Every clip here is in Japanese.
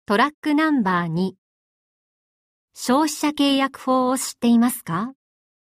トラックナンバー2、消費者契約法を知っていますか？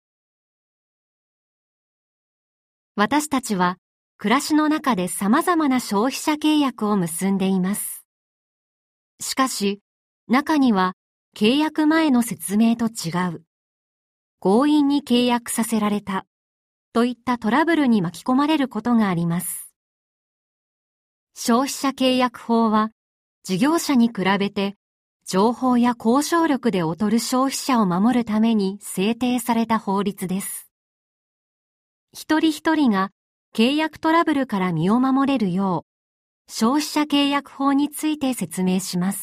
私たちは暮らしの中で様々な消費者契約を結んでいます。しかし、中には契約前の説明と違う、強引に契約させられたといったトラブルに巻き込まれることがあります。消費者契約法は事業者に比べて情報や交渉力で劣る消費者を守るために制定された法律です。一人一人が契約トラブルから身を守れるよう、消費者契約法について説明します。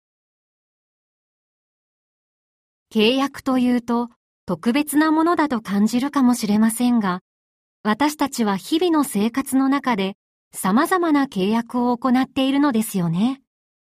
契約というと特別なものだと感じるかもしれませんが、私たちは日々の生活の中で様々な契約を行っているのですよね。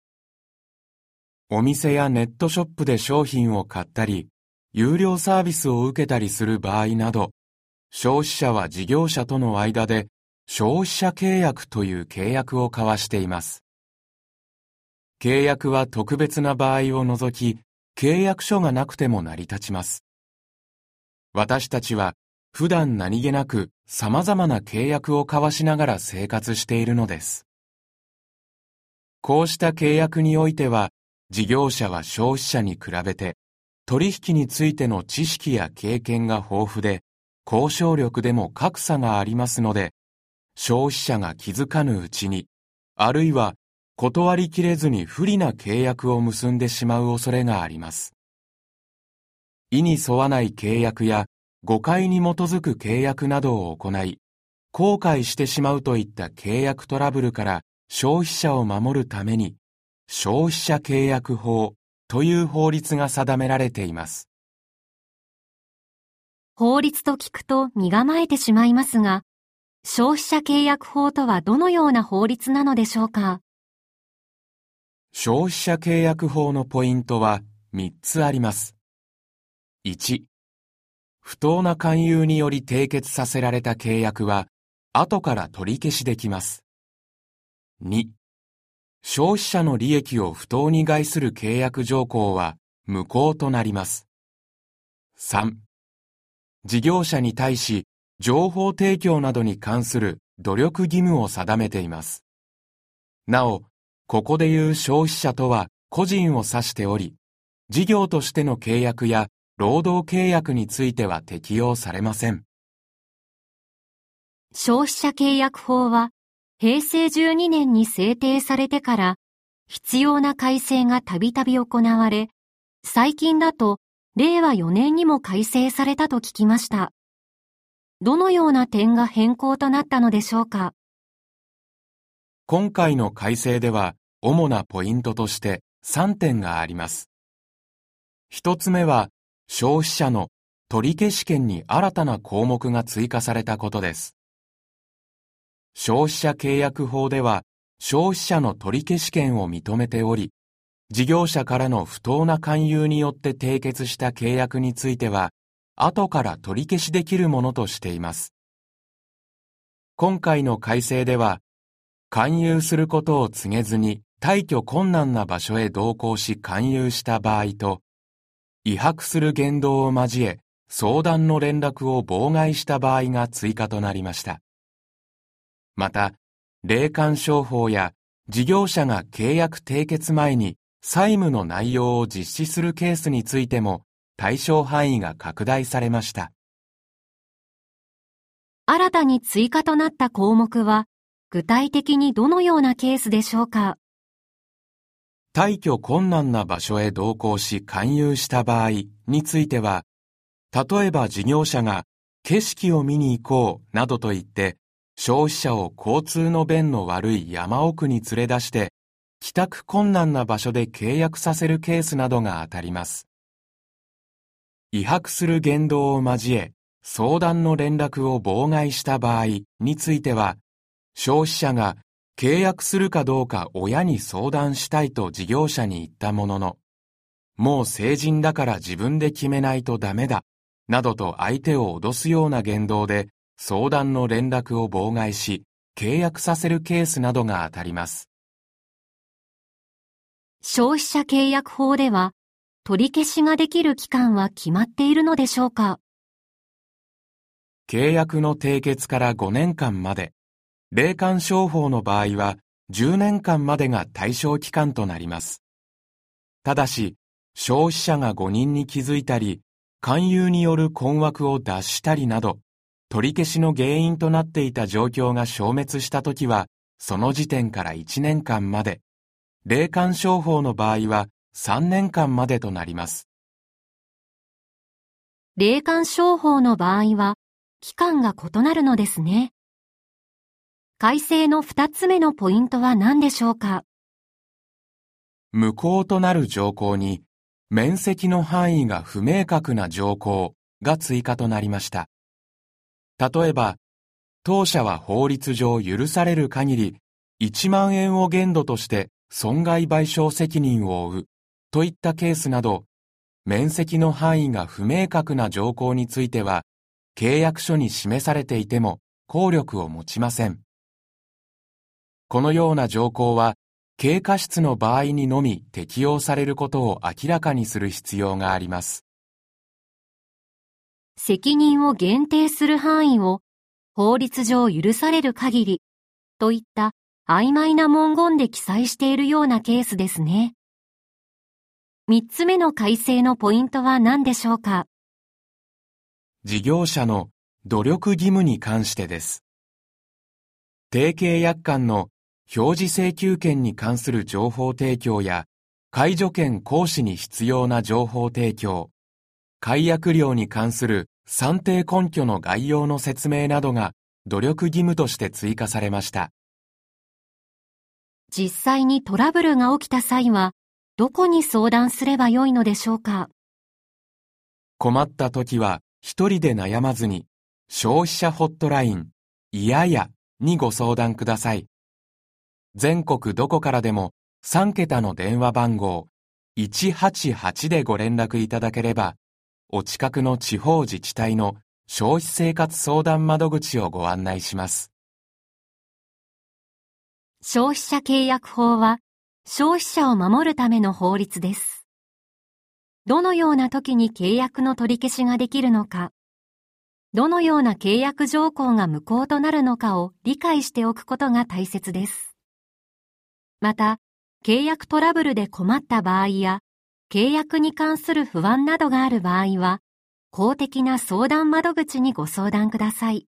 お店やネットショップで商品を買ったり、有料サービスを受けたりする場合など、消費者は事業者との間で消費者契約という契約を交わしています。契約は特別な場合を除き、契約書がなくても成り立ちます。私たちは普段何気なく様々な契約を交わしながら生活しているのです。こうした契約においては、事業者は消費者に比べて取引についての知識や経験が豊富で、交渉力でも格差がありますので、消費者が気づかぬうちに、あるいは断りきれずに不利な契約を結んでしまう恐れがあります。意に沿わない契約や誤解に基づく契約などを行い、後悔してしまうといった契約トラブルから消費者を守るために、消費者契約法という法律が定められています。 法律と聞くと身構えてしまいますが、消費者契約法とはどのような法律なのでしょうか？ 消費者契約法のポイントは3つあります。1、不当な勧誘により締結させられた契約は、後から取り消しできます。2、消費者の利益を不当に害する契約条項は無効となります。3、事業者に対し情報提供などに関する努力義務を定めています。なお、ここでいう消費者とは個人を指しており、事業としての契約や労働契約については適用されません。 消費者契約法は平成12年に制定されてから必要な改正がたびたび行われ、最近だと令和4年にも改正されたと聞きました。どのような点が変更となったのでしょうか？ 今回の改正では主なポイントとして3点があります。1つ目は消費者の取消権に新たな項目が追加されたことです。消費者契約法では消費者の取消権を認めており、事業者からの不当な勧誘によって締結した契約については、後から取り消しできるものとしています。今回の改正では、勧誘することを告げずに退去困難な場所へ同行し勧誘した場合と、威迫する言動を交え、相談の連絡を妨害した場合が追加となりました。また、霊感商法や事業者が契約締結前に債務の内容を実施するケースについても対象範囲が拡大されました。 新たに追加となった項目は具体的にどのようなケースでしょうか？ 退去困難な場所へ同行し勧誘した場合については、例えば事業者が景色を見に行こうなどと言って消費者を交通の便の悪い山奥に連れ出して帰宅困難な場所で契約させるケースなどが当たります。威迫する言動を交え、相談の連絡を妨害した場合については、消費者が契約するかどうか親に相談したいと事業者に言ったものの、もう成人だから自分で決めないとダメだ、などと相手を脅すような言動で相談の連絡を妨害し、契約させるケースなどが当たります。 消費者契約法では取り消しができる期間は決まっているのでしょうか？ 契約の締結から5年間まで、霊感商法の場合は10年間までが対象期間となります。ただし、消費者が誤認に気づいたり、勧誘による困惑を脱したりなど、取り消しの原因となっていた状況が消滅したときは、その時点から1年間まで、霊感商法の場合は3年間までとなります。 霊感商法の場合は、期間が異なるのですね。改正の2つ目のポイントは何でしょうか？ 無効となる条項に、免責の範囲が不明確な条項が追加となりました。例えば、当社は法律上許される限り、1万円を限度として損害賠償責任を負うといったケースなど、免責の範囲が不明確な条項については、契約書に示されていても効力を持ちません。このような条項は、経過失の場合にのみ適用されることを明らかにする必要があります。 責任を限定する範囲を法律上許される限りといった曖昧な文言で記載しているようなケースですね。3つ目の改正のポイントは何でしょうか？ 事業者の努力義務に関してです。提携約款の表示請求権に関する情報提供や、解除権行使に必要な情報提供、解約料に関する算定根拠の概要の説明などが努力義務として追加されました。 実際にトラブルが起きた際は、どこに相談すればよいのでしょうか？ 困った時は一人で悩まずに、消費者ホットライン、いややにご相談ください。全国どこからでも3桁の電話番号188でご連絡いただければ、お近くの地方自治体の消費生活相談窓口をご案内します。 消費者契約法は消費者を守るための法律です。どのような時に契約の取り消しができるのか、どのような契約条項が無効となるのかを理解しておくことが大切です。また、契約トラブルで困った場合や、契約に関する不安などがある場合は、公的な相談窓口にご相談ください。